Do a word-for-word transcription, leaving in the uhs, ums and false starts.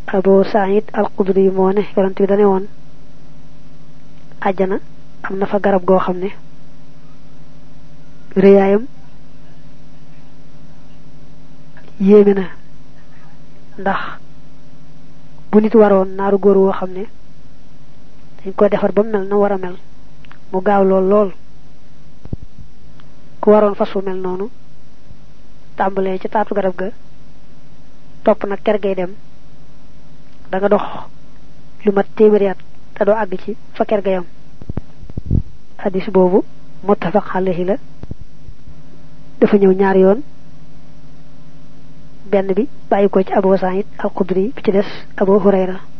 Abu Sa'id al-Khudri moo ne yonent bi dane woon àjjana am na fa garab goo xam ne réyaayam yéeme na ndax bu nit waroon naaru góor woo xam ne dañ ko defar ba mel na war a mel mu gaaw lool lool ku waroon fas wu mel noonu tàmbalee ci taatu garab ga topp nag ker gay dem da nga dox lu mat téeméeri at te doo àgg ci fa ker ga yam hadis boobu muttafaq alayhi la dafa ñëw ñaar yoon benn bi bàyyi ko ci Abu Sa'id al-Khudri bi ci des Abu Hurayra